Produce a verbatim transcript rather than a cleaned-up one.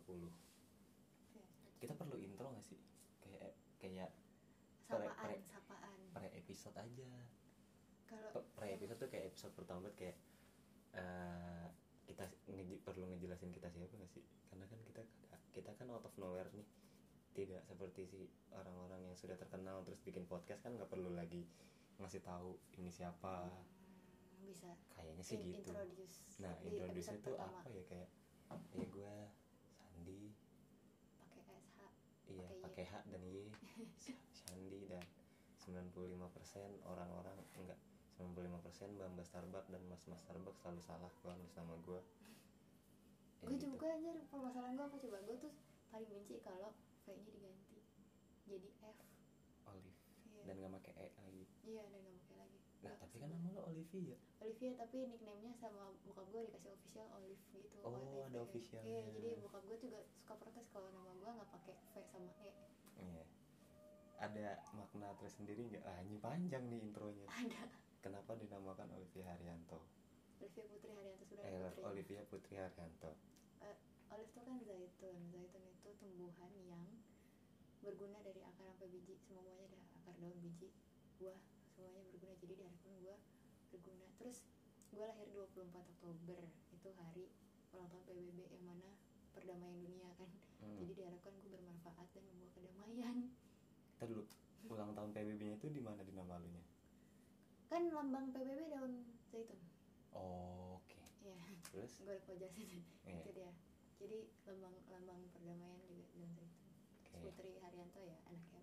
puluh. Kita perlu intro gak sih? Kayak kayak sapaan, pre, sapaan. pre episode aja. Kalau pre episode tuh kayak episode pertama kayak uh, kita nge- perlu ngejelasin kita siapa gak sih? Karena kan kita kita kan out of nowhere nih. Tidak seperti si orang-orang yang sudah terkenal terus bikin podcast kan nggak perlu lagi ngasih tahu ini siapa. Hmm, bisa. Kayaknya sih In- gitu. introduce Nah, introduce itu apa ya, kayak ya gue Sandi pakai S H. Iya, pakai H dan Y. Sandi dan sembilan puluh lima persen orang-orang enggak sembilan puluh lima persen Mbak Mbak Starbucks dan Mas Mas Starbucks selalu salah kalau nulis nama gue. Ya gue gitu. Juga anjir, permasalahan gue apa coba? Gue tuh paling benci kalau V-nya diganti jadi F. Olive. Iya. Dan gak pakai E lagi. Iya, dan gak pakai lagi. Nah, gak, tapi kan nama lo Olivia. Olivia, tapi nickname-nya sama bokap gue dikasih official Olive gitu. Oh, Olive. ada officialnya. Iya, jadi bokap gue juga suka protes kalau nama gue gak pakai V sama E. Iya. Ada makna tersendiri nggak? Ah, ini panjang nih intronya. Ada. Kenapa dinamakan Olivia Haryanto? Olivia Putri Haryanto sudah. Eh, Olivia Putri Haryanto. Uh, olive itu kan zaitun. Zaitun itu tumbuhan yang berguna dari akar sampai biji. Semuanya ada akar, daun, biji, buah, semuanya berguna. Jadi diharapkan gue berguna. Terus gue lahir dua puluh empat Oktober, itu hari ulang tahun P B B yang mana perdamaian dunia kan. Hmm. Jadi diharapkan gue bermanfaat dan membawa kedamaian. Kita dulu, ulang tahun P B B-nya itu di mana di nama lunya? Kan lambang P B B daun zaitun. Oh, oke. Okay. Iya. Terus? Gue lupa jelasin. Yeah. Itu dia. Jadi lambang lambang perdamaian juga daun zaitun. Okay. Putri Haryanto ya anak